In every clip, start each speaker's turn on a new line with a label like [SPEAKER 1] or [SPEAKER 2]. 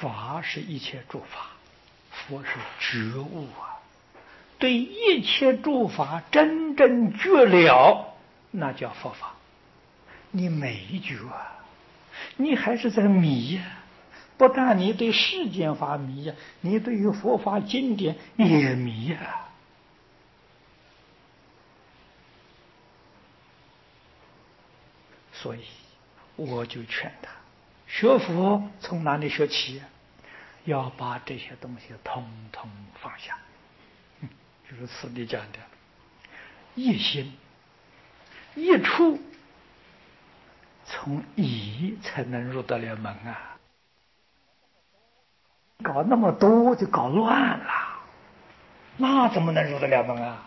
[SPEAKER 1] 法是一切诸法，佛是觉悟啊。对一切诸法真正觉了，那叫佛法。你没觉啊，你还是在迷呀。不但你对世间法迷呀，你对于佛法经典也迷呀。所以我就劝他，学佛从哪里学起？要把这些东西统统放下。就是此地讲的，一心一处，从一才能入得了门啊！搞那么多就搞乱了，那怎么能入得了门啊？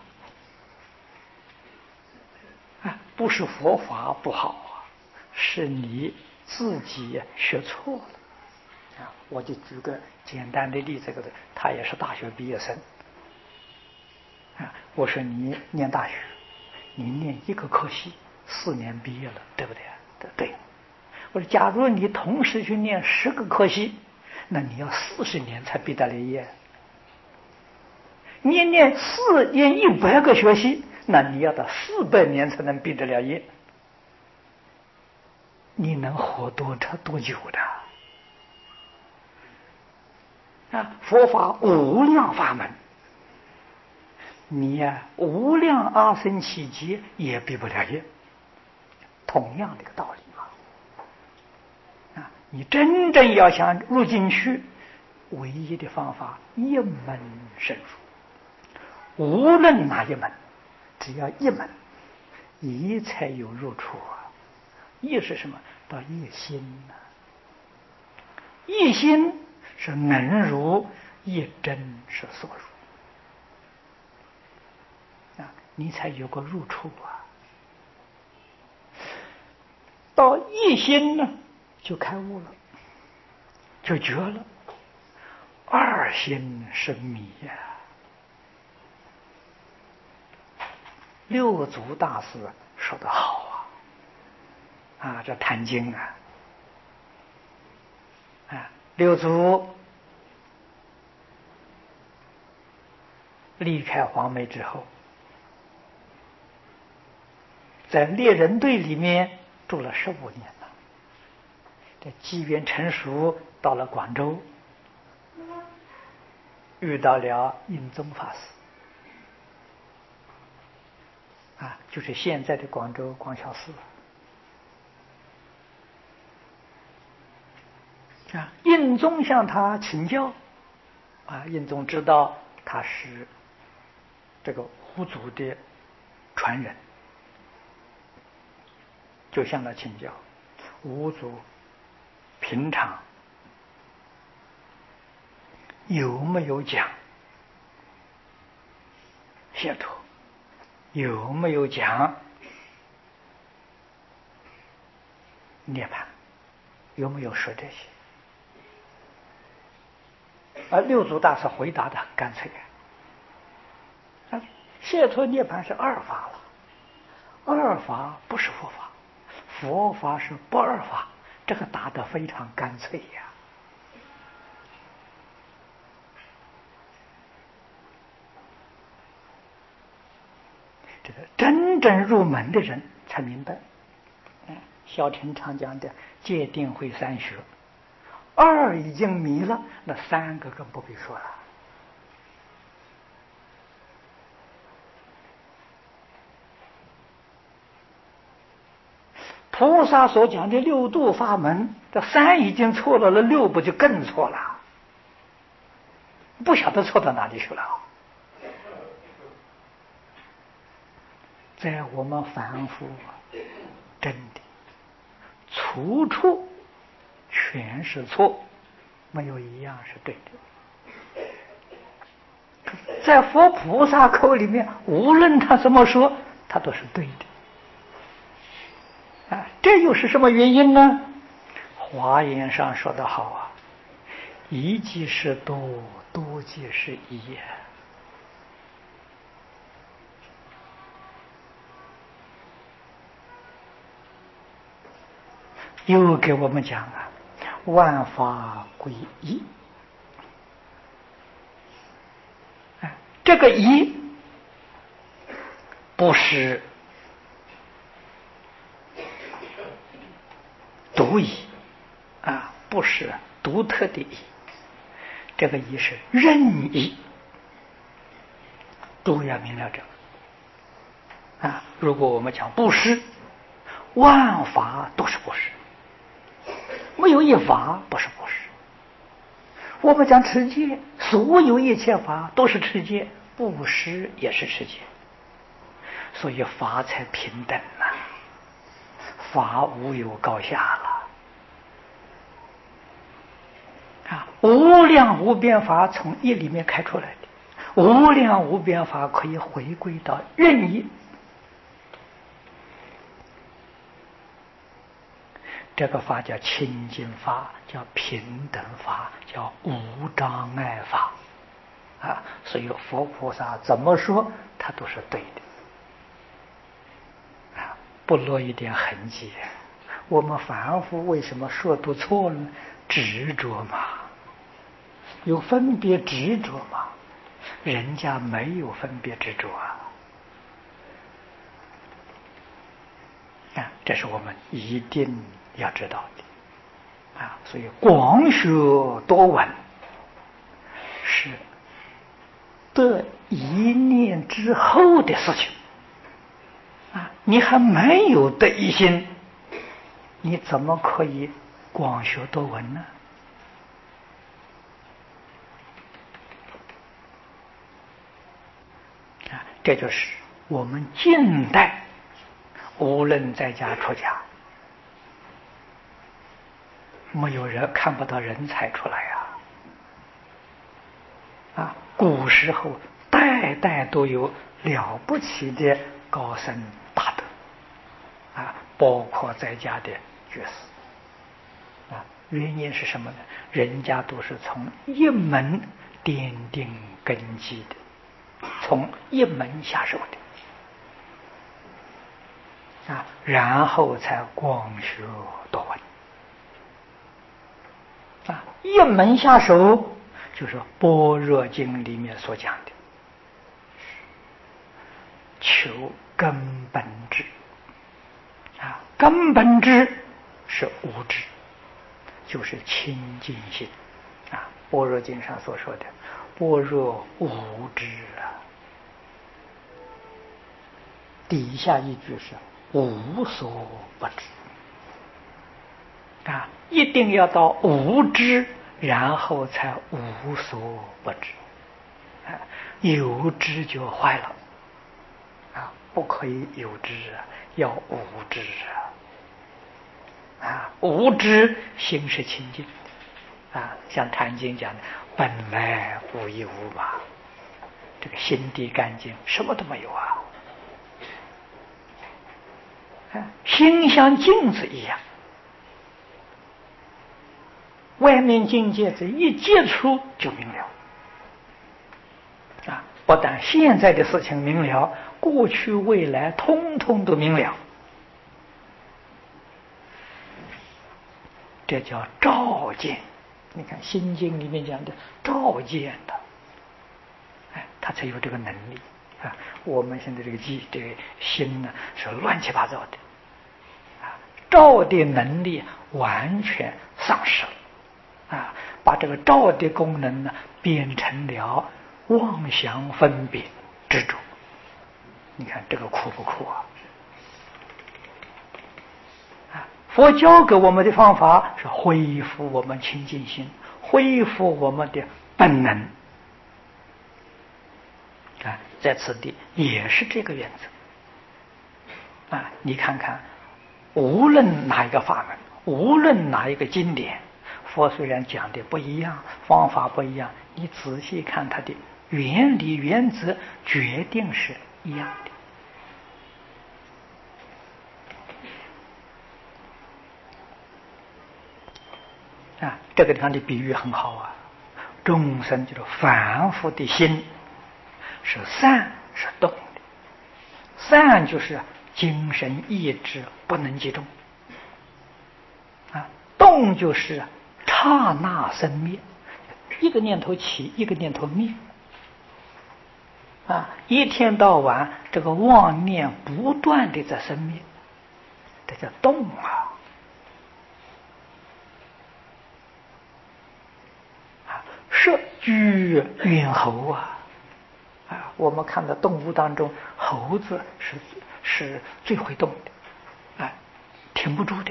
[SPEAKER 1] 不是佛法不好啊，是你自己学错了。我就举个简单的例子，他也是大学毕业生。我说你念大学，你念一个科系，4年毕业了，对不对？对。我说假如你同时去念10个科系，那你要40年才毕得了业。你念100个学系，那你要到400年才能毕得了业。你能活多久的？佛法无量法门，你无量阿僧祇劫也毕不了业，同样的一个道理嘛。你真正要想入进去，唯一的方法一门深入，无论哪一门，只要一门，一才有入处啊。一是什么？到一心啊，一心是能入，一真是所入啊，你才有个入处啊。到一心呢，就开悟了，就觉了。二心是迷呀。六祖大师说得好啊，这谈经六祖离开黄梅之后，在猎人队里面住了15年了。这机缘成熟，到了广州，遇到了印宗法师就是现在的广州广孝寺印宗向他请教印宗知道他是这个五祖的传人，就向他请教五祖平常有没有讲解脱，有没有讲涅槃，有没有说这些？六祖大师回答的很干脆解脱涅槃是二法了，二法不是佛法，佛法是不二法，这个答得非常干脆呀。这个真正入门的人才明白。小乘常讲的戒定慧3学，二已经迷了，那3个更不必说了。菩萨所讲的6度法门，这3已经错了，那6不就更错了？不晓得错到哪里去了。在我们凡夫真的处处全是错，没有一样是对的。在佛菩萨口里面，无论他怎么说，他都是对的。这又是什么原因呢？华严上说得好一即是多，多即是一又给我们讲万法归一。这个一不是独一不是独特的一，这个一是任意。诸位要明了这个如果我们讲布施，万法都是布施，没有一法不是布施。我们讲持戒，所有一切法都是持戒，布施也是持戒，所以法才平等法无有高下了无量无边法从一里面开出来的，无量无边法可以回归到任意。这个法叫清净法，叫平等法，叫无障碍法所以佛菩萨怎么说他都是对的不落一点痕迹。我们凡夫为什么说都错了？执着嘛，有分别执着嘛，人家没有分别执着这是我们一定要知道的所以广学多闻是得一念之后的事情你还没有得一心，你怎么可以广学多闻呢？这就是我们近代无论在家出家，没有人看不到人才出来古时候代代都有了不起的高僧大德包括在家的居士原因是什么呢？人家都是从一门奠定根基的，从一门下手的然后才广学多闻一门下手就是《般若经》里面所讲的求根本智根本智是无智，就是清净心般若经上所说的般若无知底下一句是无所不知一定要到无知，然后才无所不知有知就坏了不可以有知要无知无知心是清净像《坛经》讲的本来无一物嘛，这个心地干净，什么都没有心像镜子一样，外面境界这一接触就明了不但现在的事情明了，过去未来通通都明了，这叫照见。你看《心经》里面讲的照见的他才有这个能力我们现在这个这个心呢是乱七八糟的照的能力完全丧失了把这个照的功能呢变成了妄想分别执着。你看这个苦不苦佛教给我们的方法是恢复我们清净心，恢复我们的本能在此地也是这个原则你看看无论哪一个法门，无论哪一个经典，佛虽然讲的不一样，方法不一样，你仔细看它的原理原则决定是一样的这个地方的比喻很好众生就是凡夫的心是散是动的，散就是精神意志不能集中动就是刹那生灭，一个念头起，一个念头灭。一天到晚这个妄念不断的在生灭，这叫动啊！摄居猿猴啊！我们看到动物当中，猴子是最会动的，停不住的。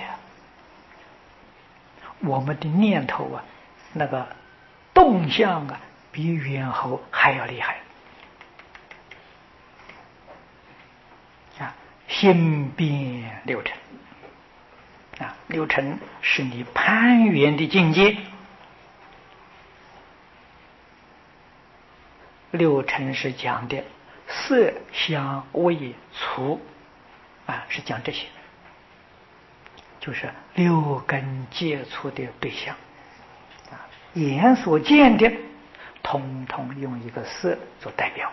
[SPEAKER 1] 我们的念头啊，那个动向啊，比猿猴还要厉害。心变六尘六尘是你攀缘的境界。六尘是讲的色香味触是讲这些，就是六根接触的对象眼所见的统统用一个色做代表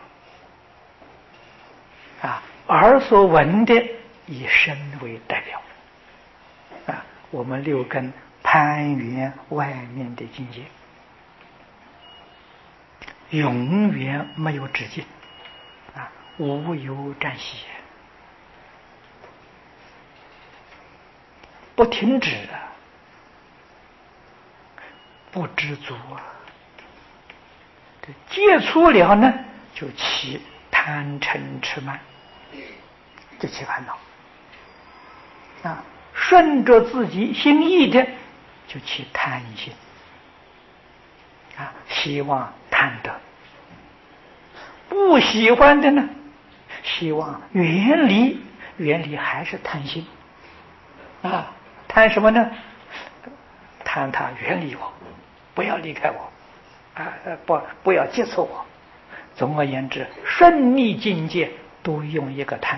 [SPEAKER 1] 耳所闻的以声为代表我们六根攀缘外面的境界，永远没有止境无有暂息，不停止不知足接触了呢，就起贪嗔痴慢，就起烦恼顺着自己心意的就起贪心希望贪得，不喜欢的呢，希望远离还是贪心贪什么呢？贪他远离我，不要离开我不要接触我。总而言之，顺逆境界都用一个贪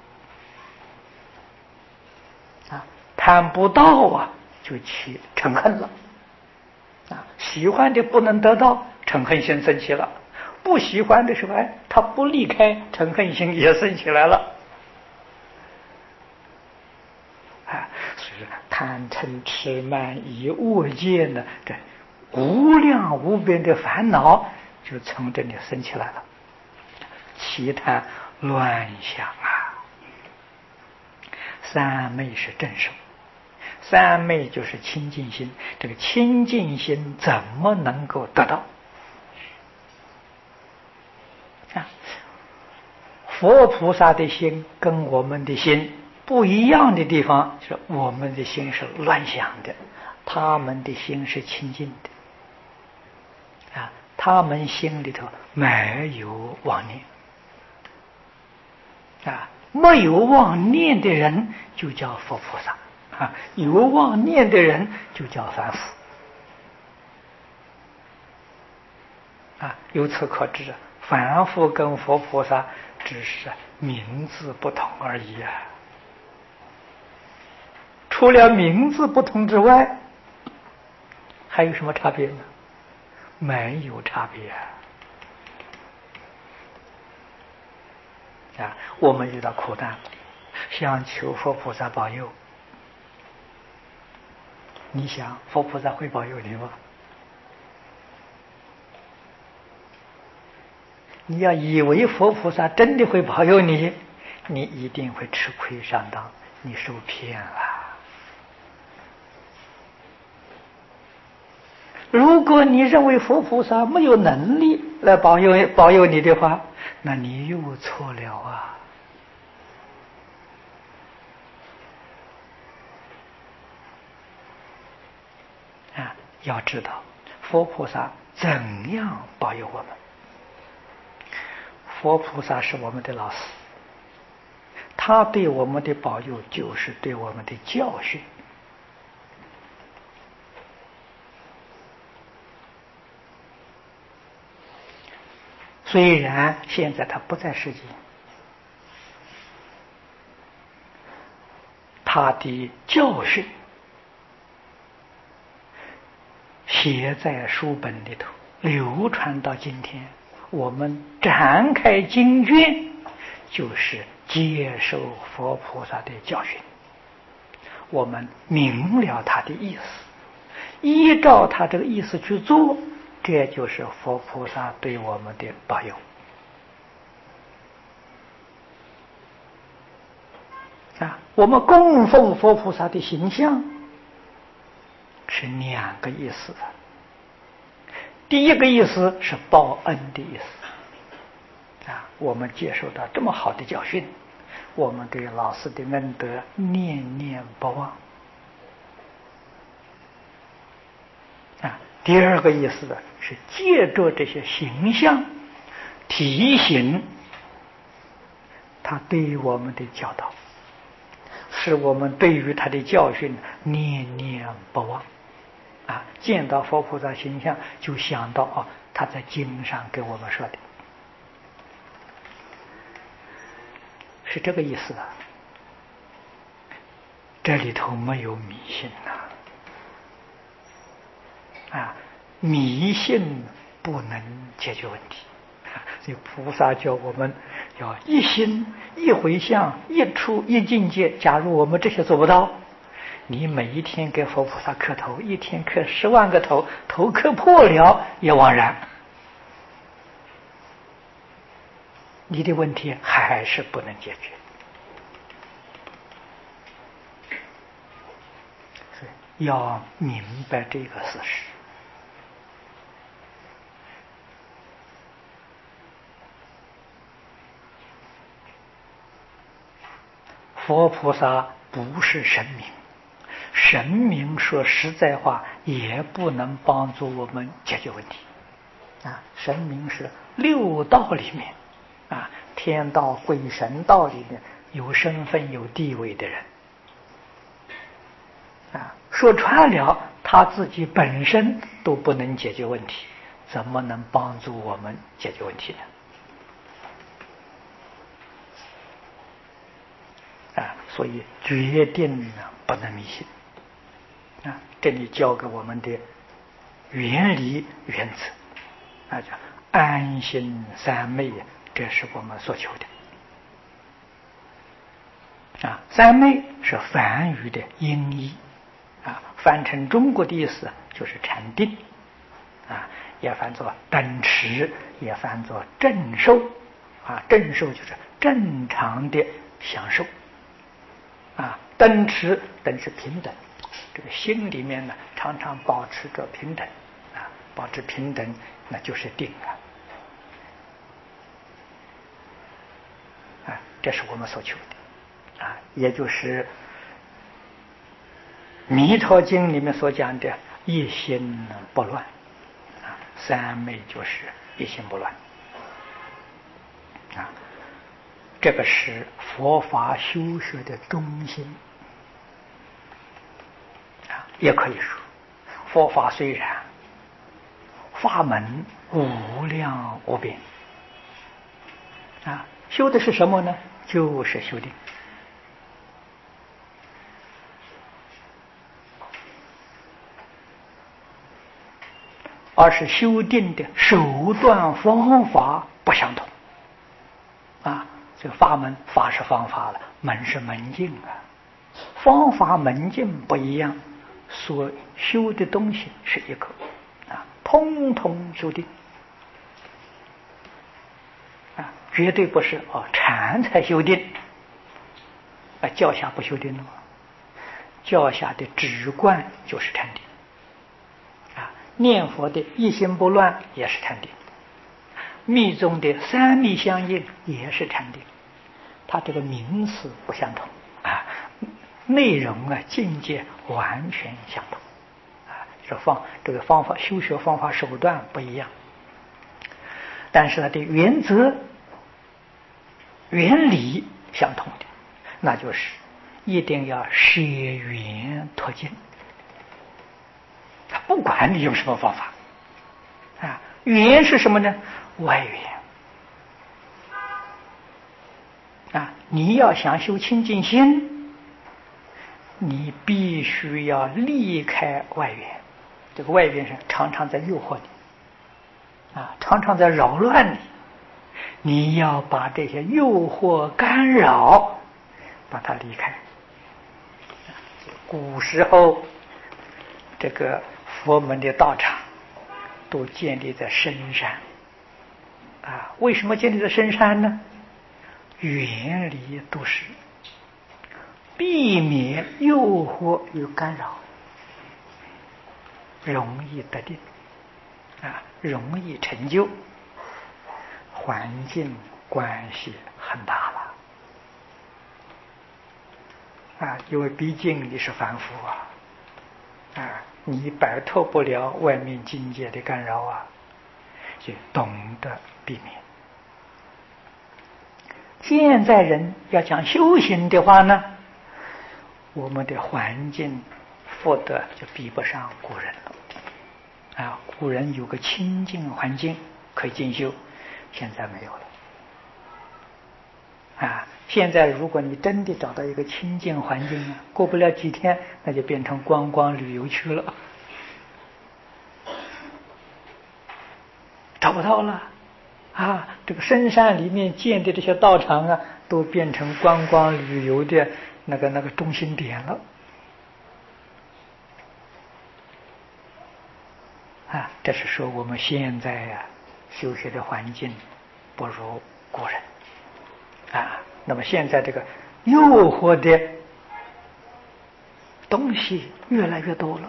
[SPEAKER 1] 贪不到就起嗔恨了喜欢的不能得到，嗔恨心生起了；不喜欢的时候他不离开，嗔恨心也生起来了所以说贪嗔痴慢疑恶见呢，这无量无边的烦恼就从这里生起来了，其他乱想三昧是正受，三昧就是清净心，这个清净心怎么能够得到佛菩萨的心跟我们的心不一样的地方，就是我们的心是乱想的，他们的心是清净的他们心里头没有妄念没有妄念的人就叫佛菩萨有妄念的人就叫凡夫由此可知凡夫跟佛菩萨只是名字不同而已除了名字不同之外，还有什么差别呢？没有差别我们遇到苦难，想求佛菩萨保佑，你想佛菩萨会保佑你吗？你要以为佛菩萨真的会保佑你，你一定会吃亏上当，你受骗了。如果你认为佛菩萨没有能力来保佑你的话，那你又错了要知道佛菩萨怎样保佑我们。佛菩萨是我们的老师，他对我们的保佑就是对我们的教训。虽然现在他不在世间，他的教训写在书本里头，流传到今天，我们展开经卷，就是接受佛菩萨的教训，我们明了他的意思， 依照他这个意思去做，这就是佛菩萨对我们的保佑。我们供奉佛菩萨的形象是两个意思。第一个意思是报恩的意思。我们接受到这么好的教训，我们对老师的恩德念念不忘。第二个意思呢，是借着这些形象提醒他对我们的教导，使我们对于他的教训念念不忘。见到佛菩萨形象就想到他在经上给我们说的，是这个意思。这里头没有迷信迷信不能解决问题。所以菩萨叫我们要一心一回向一处一境界。假如我们这些做不到，你每一天给佛菩萨磕头，一天磕10万个头，头磕破了也枉然，你的问题还是不能解决。所以要明白这个事实。佛菩萨不是神明，神明说实在话也不能帮助我们解决问题。神明是6道里面天道、鬼神道里面有身份有地位的人。说穿了，他自己本身都不能解决问题，怎么能帮助我们解决问题呢？所以决定不能迷信。这里教给我们的原理原则叫安心三昧，这是我们所求的。三昧是梵语的音译，翻成中国的意思就是禅定，也翻作等持，也翻作正受。正受就是正常的享受。等持是平等，这个心里面呢常常保持着平等，保持平等那就是定这是我们所求的也就是弥陀经里面所讲的一心不乱三昧就是一心不乱这个是佛法修学的中心也可以说佛法虽然法门无量无边修的是什么呢？就是修定。而是修定的手段方法不相同这个法门，法是方法了，门是门径方法门径不一样，所修的东西是一个通通修定绝对不是禅才修定教下不修定了吗？教下的止观就是禅定念佛的一心不乱也是禅定，密宗的三密相应也是禅定，它这个名词不相同内容境界完全相同这个方法修学方法手段不一样，但是它的原则原理相同的，那就是一定要舍缘脱尽不管你用什么方法缘是什么呢？外缘你要想修清净心，你必须要离开外缘，这个外缘是常常在诱惑你常常在扰乱你，你要把这些诱惑干扰把它离开。古时候这个佛门的道场都建立在深山为什么建立在深山呢？远离都市，避免诱惑与干扰，容易得定容易成就，环境关系很大了因为毕竟你是凡夫你摆脱不了外面境界的干扰就懂得避免。现在人要讲修行的话呢，我们的环境福德就比不上古人了古人有个清净环境可以进修，现在没有了现在如果你真的找到一个清净环境过不了几天那就变成观光旅游区了，找不到了这个深山里面建的这些道场都变成观光旅游的那个中心点了这是说我们现在修学的环境不如古人那么现在这个诱惑的东西越来越多了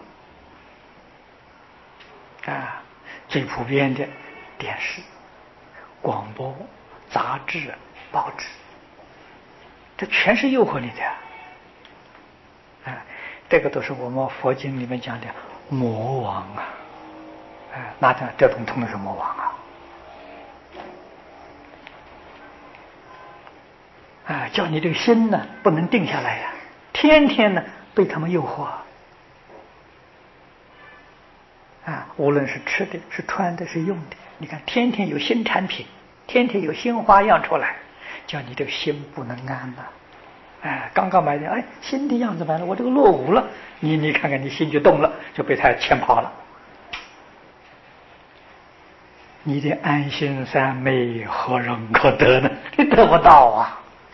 [SPEAKER 1] 最普遍的电视、广播、杂志、报纸，这全是诱惑你的这个都是我们佛经里面讲的魔王那这种通通是魔王叫你这个心呢不能定下来天天呢被他们诱惑无论是吃的是穿的是用的，你看天天有新产品，天天有新花样出来，叫你这个心不能安刚刚买的新的样子买了，我这个落伍了，你看看你心就动了，就被他牵跑了，你的安心三昧何人可得呢？你得不到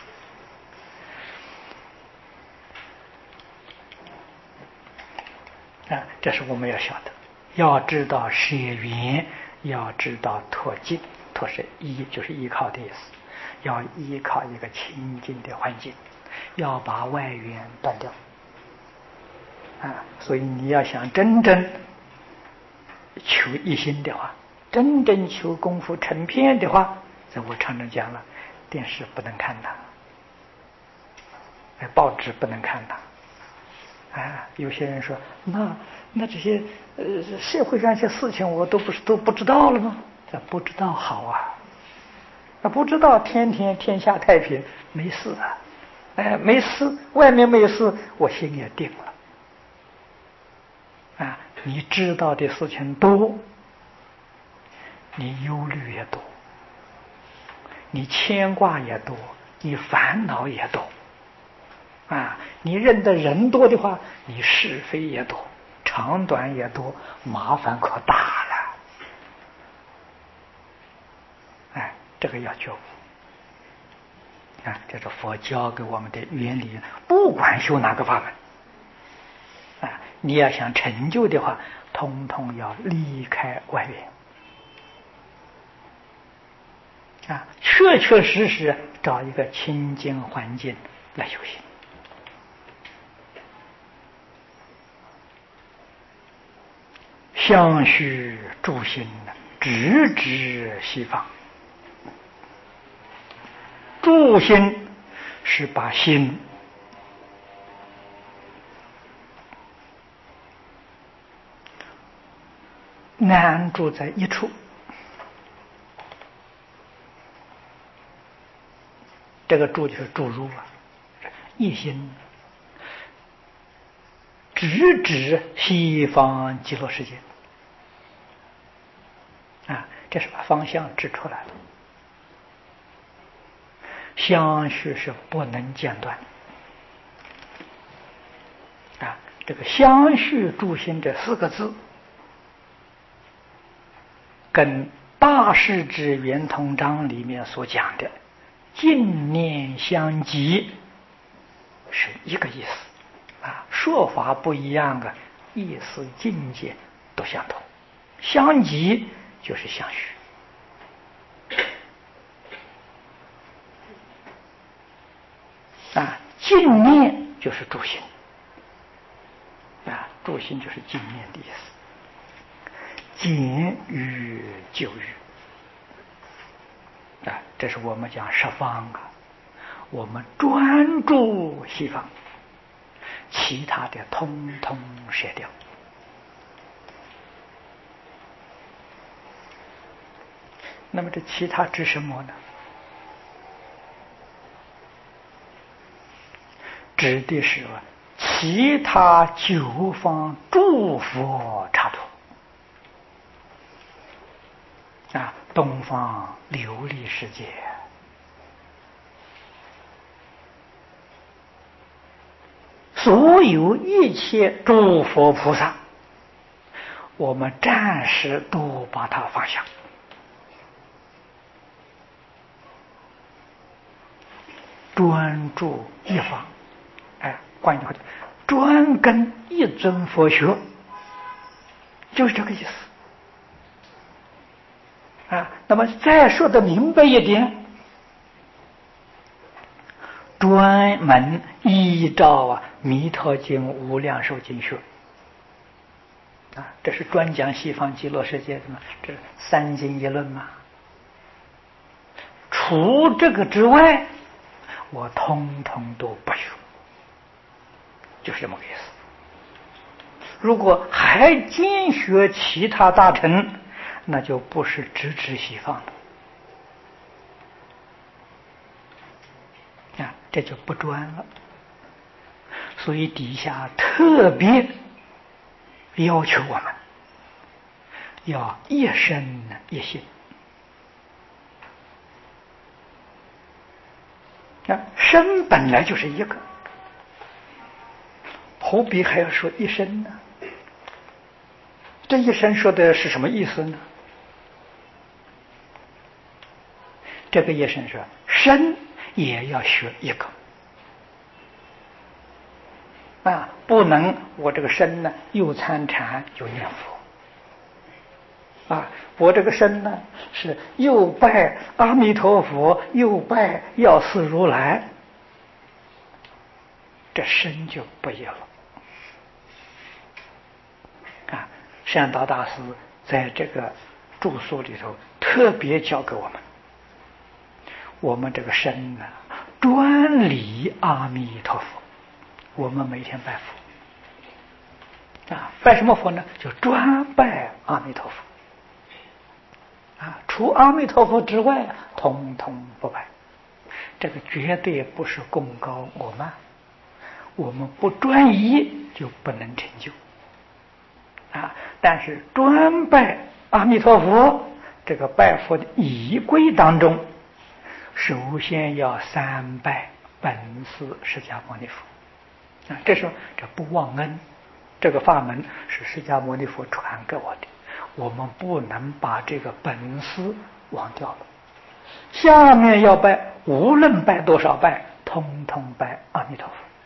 [SPEAKER 1] 这是我们要晓得，要知道舍缘，要知道脱境，脱是就是依靠的意思，要依靠一个清净的环境，要把外缘断掉所以你要想真正求一心的话，真正求功夫成片的话，这我常常讲了，电视不能看报纸不能看有些人说那这些社会上一些事情我都不知道了吗？不知道好不知道天下太平没事没事，外面没事，我心也定了你知道的事情多，你忧虑也多，你牵挂也多，你烦恼也多你认得人多的话，你是非也多，长短也多，麻烦可大了这个要觉悟这是佛教给我们的原理，不管修哪个法门你要想成就的话，通通要离开外缘确确实实找一个清净环境来修行相续助心直指西方，助心是把心安住在一处，这个住就是注入一心直指西方极乐世界这是把方向指出来了。相续是不能间断这个相续助心这4个字跟大势至圆通章里面所讲的净念相继是一个意思说法不一样意思境界都相同，相即就是相续。净念就是助心，助心就是净念的意思，减欲救欲。这是我们讲十方我们专注西方，其他的通通舍掉。那么这其他指什么呢？指的是其他九方诸佛刹土东方琉璃世界，所有一切诸佛菩萨，我们暂时都把它放下，专注一方。换句话讲，专跟一尊佛学，就是这个意思。那么再说的明白一点，专门依照弥陀经、无量寿经学。这是专讲西方极乐世界的嘛？这三经一论嘛。除这个之外，我通通都不学，就是这么个意思。如果还兼学其他大乘，那就不是直指西方了。这就不专了。所以底下特别要求我们要一身一心。身本来就是一个，何必还要说一身呢？这一身说的是什么意思呢？这个一身说身也要学一个不能我这个身呢又参禅又念佛我这个身呢是又拜阿弥陀佛又拜药师如来，这身就不一样了。善导大师在这个著述里头特别教给我们这个身呢专礼阿弥陀佛，我们每天拜佛拜什么佛呢？就专拜阿弥陀佛除阿弥陀佛之外统统不拜。这个绝对不是功高我慢，我们不专一就不能成就但是专拜阿弥陀佛，这个拜佛的仪规当中，首先要三拜本师释迦牟尼佛这时候这不忘恩，这个法门是释迦牟尼佛传给我的，我们不能把这个本师忘掉了。下面要拜，无论拜多少拜，通通拜阿弥陀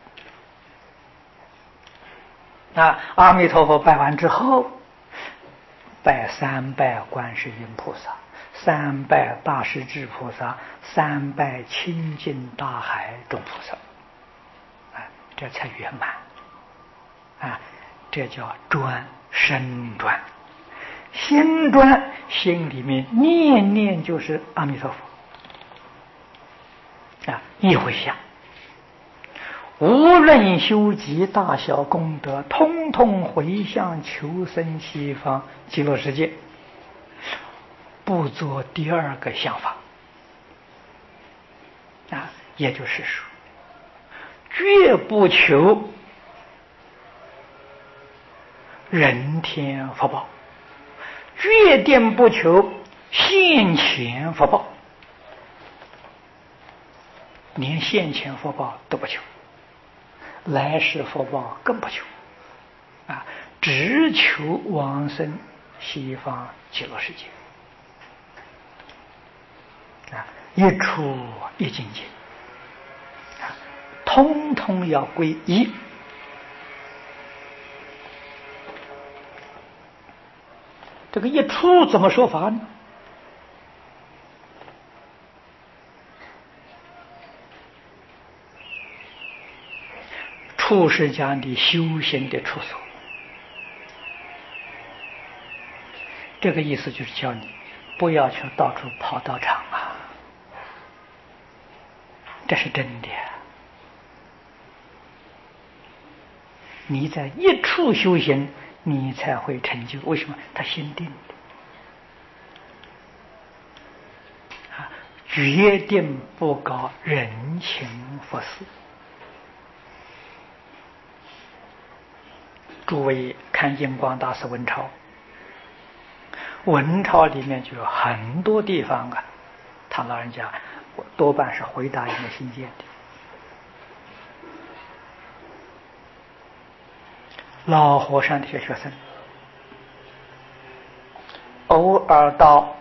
[SPEAKER 1] 佛阿弥陀佛拜完之后，拜三拜观世音菩萨，三拜大势至菩萨，三拜清净大海众菩萨这才圆满这叫专，身专。心专，心里面念念就是阿弥陀佛一回向，无论修集大小功德，通通回向求生西方极乐世界，不做第二个想法也就是说绝不求人天福报，决定不求现前福报，连现前福报都不求，来世福报更不求只求往生西方极乐世界一处一境界通通要归一这个一处怎么说法呢？处是讲你修行的处所，这个意思就是叫你不要去到处跑道场啊，这是真的。你在一处修行，你才会成就。为什么？他心定的啊，决定不搞人情佛事。诸位看印光大师文钞，文钞里面就有很多地方啊，他老人家多半是回答人的心见的。老和尚的学生偶尔到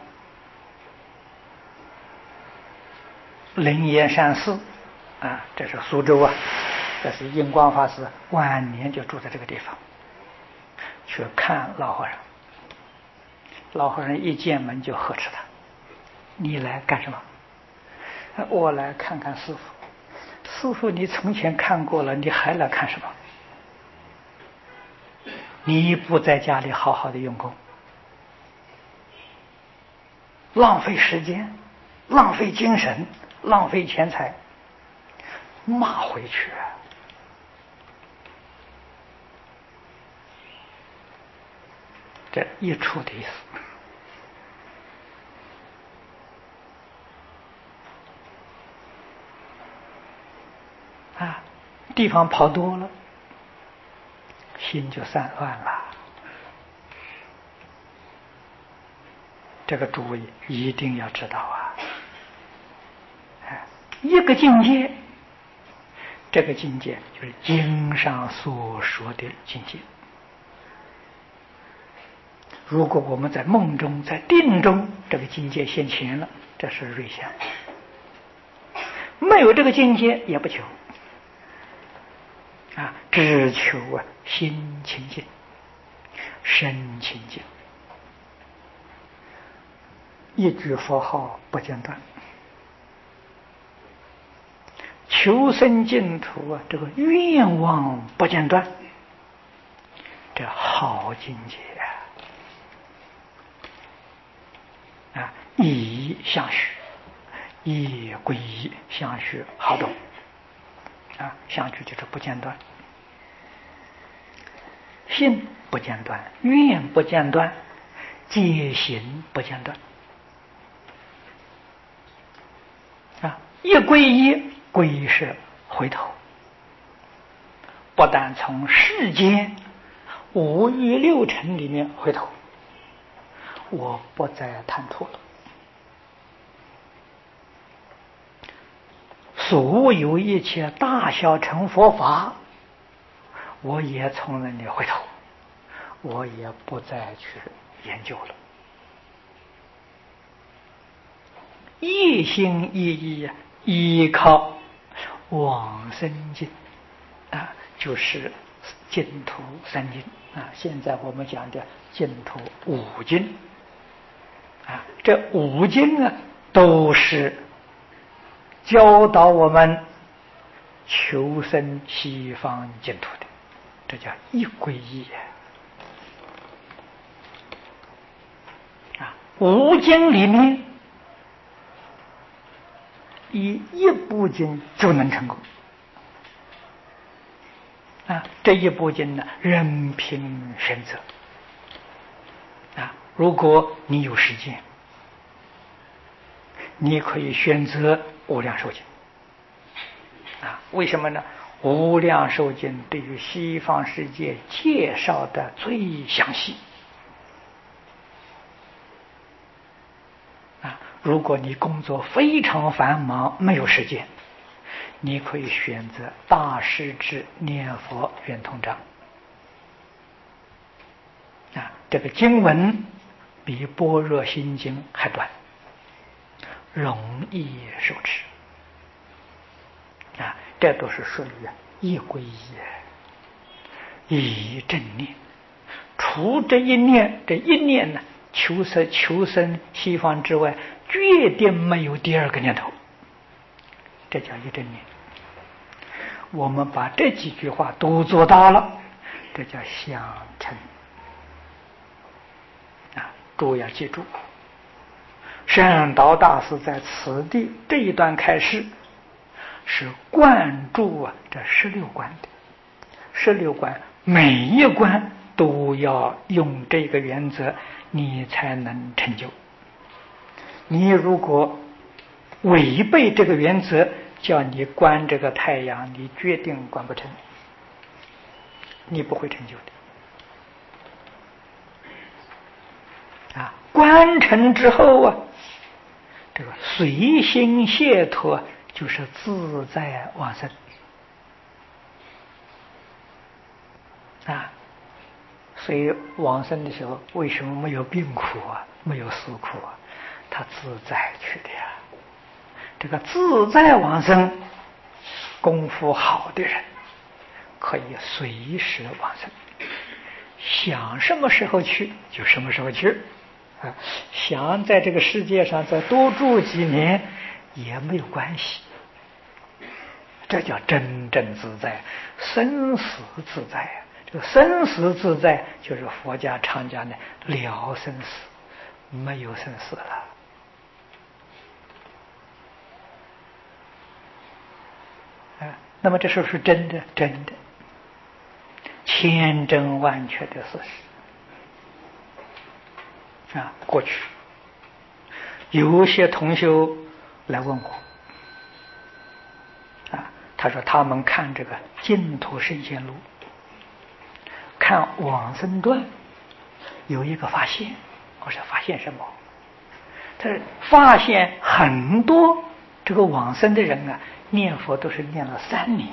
[SPEAKER 1] 灵岩山寺啊，这是苏州啊，这是印光法师晚年就住在这个地方，去看老和尚。老和尚一进门就呵斥他：“你来干什么？”“我来看看师父。”“师父，你从前看过了，你还来看什么？你不在家里好好的用功，浪费时间，浪费精神，浪费钱财，骂回去。”这一处的意思啊，地方跑多了，心就散乱了。这个诸位一定要知道啊！一个境界，这个境界就是经上所说的境界。如果我们在梦中、在定中，这个境界现前了，这是瑞相；没有这个境界也不求啊，只求心清净、身清净，一句佛号不间断，求生净土这个愿望不间断，这好境界啊！以相续，以皈依相续，好懂啊！相续就是不间断，心不间断，愿不间断，戒行不间断啊！一皈依，皈依是回头，不但从世间五欲六尘里面回头，我不再贪图了，所有一切大小乘佛法，我也从那里回头，我也不再去研究了，一心一意依靠往生经啊，就是净土三经啊。现在我们讲的净土五经啊，这五经呢都是教导我们求生西方净土的，这叫一皈依啊。五经里面以一部经就能成功啊！这一部经呢，任凭选择啊。如果你有时间，你可以选择无量寿经啊。为什么呢？无量寿经对于西方世界介绍的最详细啊。如果你工作非常繁忙，没有时间，你可以选择大师之念佛圆通章啊。这个经文比般若心经还短，容易受持啊。这都是属于一皈依，以正念，除这一念，这一念呢， 求生西方之外，决定没有第二个念头。这叫一真念。我们把这几句话都做到了，这叫相成。诸位要记住，善导大师在此地这一段开示，是灌注这16观的。16观每一关都要用这个原则，你才能成就。你如果违背这个原则，叫你观这个太阳，你决定观不成，你不会成就的。观成之后这个随心解脱就是自在往生所以往生的时候为什么没有病苦没有死苦他自在去的呀。这个自在往生，功夫好的人可以随时往生，想什么时候去就什么时候去想在这个世界上再多住几年也没有关系。这叫真正自在，生死自在这个生死自在就是佛家常讲的了生死，没有生死了那么这是不是真的？真的，千真万确的事实过去有些同修来问我他说他们看这个净土圣贤录，看往生传有一个发现。我说发现什么？他说发现很多这个往生的人念佛都是念了3年，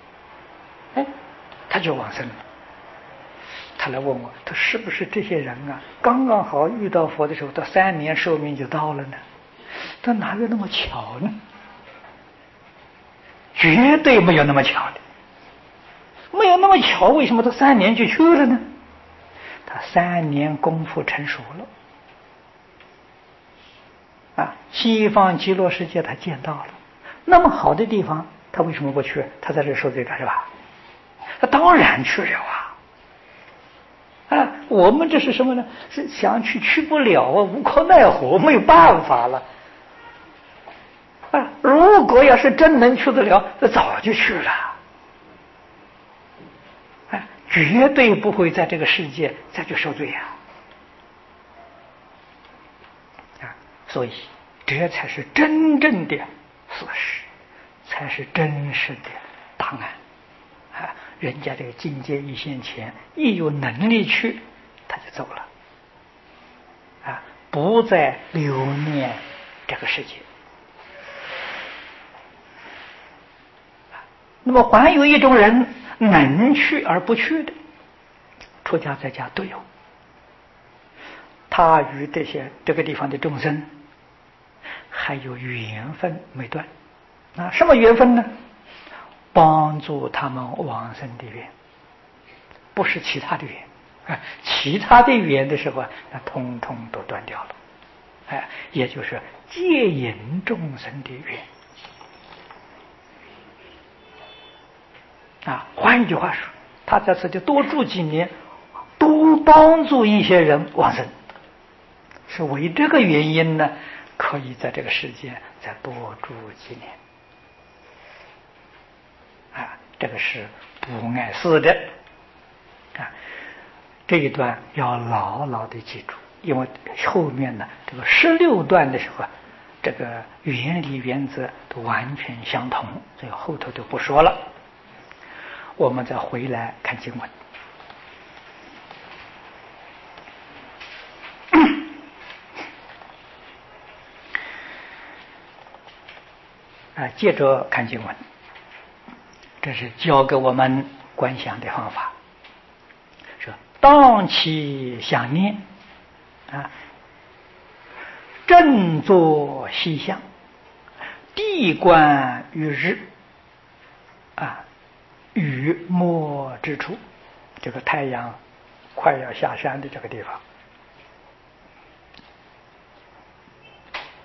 [SPEAKER 1] 他就往生了。他来问我，他是不是这些人刚刚好遇到佛的时候，到3年寿命就到了呢？他哪有那么巧呢？绝对没有那么巧的，没有那么巧，为什么他3年就去了呢？他3年功夫成熟了西方极乐世界他见到了，那么好的地方他为什么不去？他在这受罪干是吧？他当然去了我们这是什么呢？是想去不了无可奈何，没有办法了如果要是真能去得了，那早就去了绝对不会在这个世界再去受罪所以这才是真正的事实，才是真实的答案人家这个境界一现前，一有能力去他就走了不再留念这个世界。那么还有一种人能去而不去的，出家在家都有，他与这个地方的众生还有缘分没断什么缘分呢？帮助他们往生的缘，不是其他的缘其他的缘的时候那通通都断掉了也就是接引众生的缘换一句话说，他在此就多住几年，多帮助一些人往生，是为这个原因呢，可以在这个世界再多住几年这个是不碍事的这一段要牢牢的记住，因为后面呢这个16段的时候这个原理原则都完全相同，所以后头就不说了。我们再回来看经文接着看经文，这是教给我们观想的方法，说当其想念正坐西向，地观于日于末之处，这个太阳快要下山的这个地方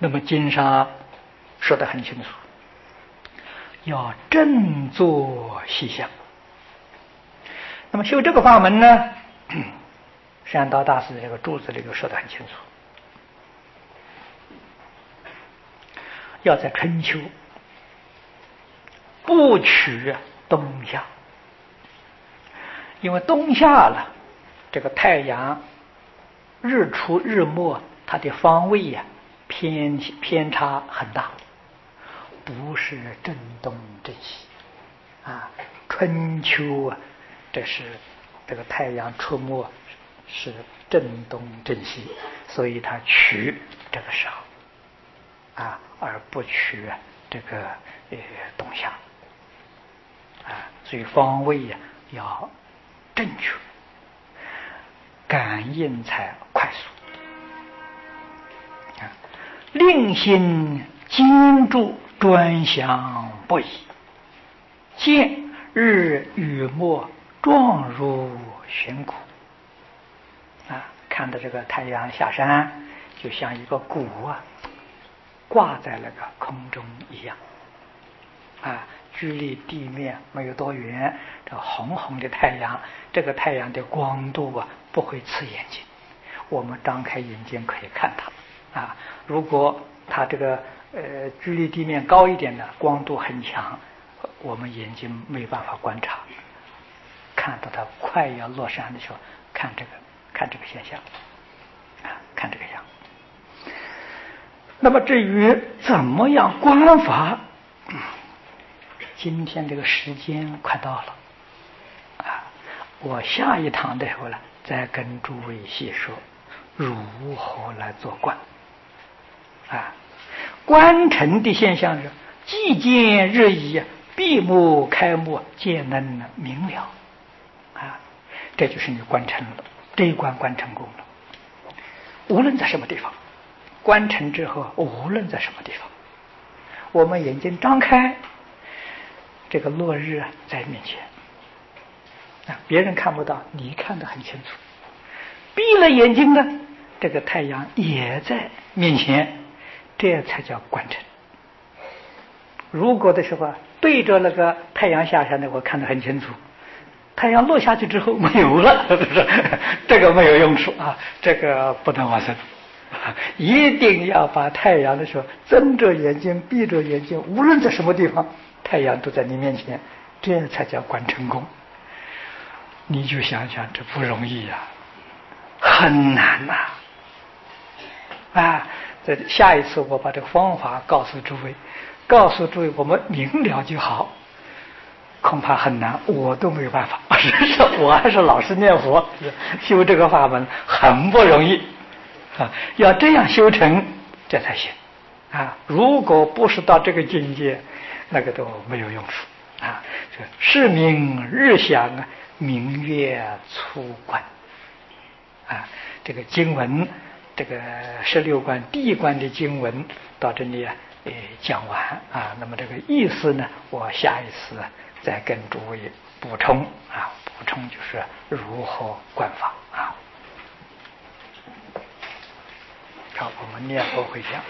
[SPEAKER 1] 那么经上说得很清楚，要振作息相。那么修这个法门呢，山道大师这个注子里头说得很清楚，要在春秋不取冬夏，因为冬夏了，这个太阳日出日没，它的方位呀偏差很大，不是正东正西啊。春秋啊，这是这个太阳出没是正东正西，所以它取这个时候啊，而不取这个冬夏啊。所以方位呀要正确，感应才快速。令心精注专想不已，见日与没，状如悬鼓啊！看到这个太阳下山，就像一个鼓啊，挂在那个空中一样啊，距离地面没有多远，这红红的太阳，这个太阳的光度啊不会刺眼睛，我们张开眼睛可以看它啊。如果它这个距离地面高一点的，光度很强，我们眼睛没有办法观察，看到它快要落山的时候，看这个现象啊，看这个样。那么至于怎么样观法，今天这个时间快到了啊，我下一堂的时候呢，再跟诸位细说如何来做观啊。观尘的现象是既见日益，闭目开目，皆能明了啊，这就是你观尘了，这一观成功了。无论在什么地方，观尘之后，无论在什么地方，我们眼睛张开，这个落日在面前啊，别人看不到，你看得很清楚。闭了眼睛呢，这个太阳也在面前，这才叫观尘。如果的时候对着那个太阳下山的，我看得很清楚，太阳落下去之后没有了，这个没有用处啊，这个不能往生。一定要把太阳的时候睁着眼睛闭着眼睛，无论在什么地方，太阳都在你面前，这才叫观成功。你就想想，这不容易呀，很难呐啊！这下一次我把这个方法告诉诸位，我们明了就好，恐怕很难，我都没有办法。我还是老是念佛，修这个法门很不容易啊！要这样修成，这才行啊！如果不是到这个境界，那个都没有用处啊！这是明日想啊，明月出观啊！这个经文，这个16观第一观的经文到这里讲完啊。那么这个意思呢，我下一次再跟诸位补充啊，补充就是如何观法啊。好，我们念佛回向。